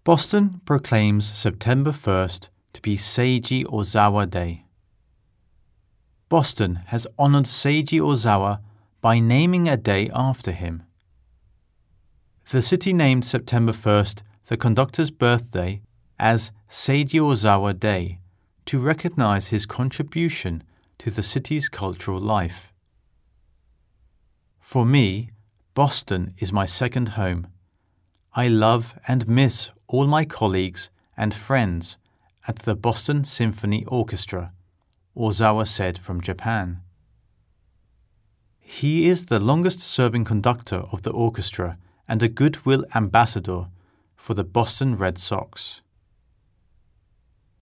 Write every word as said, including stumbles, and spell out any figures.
Boston proclaims September first to be Seiji Ozawa Day. Boston has honored Seiji Ozawa by naming a day after him. The city named September first the conductor's birthday as Seiji Ozawa Day to recognize his contribution to the city's cultural life. For me, Boston is my second home. I love and miss all my colleagues and friends at the Boston Symphony Orchestra, Ozawa said from Japan. He is the longest-serving conductor of the orchestra and a goodwill ambassador for the Boston Red Sox.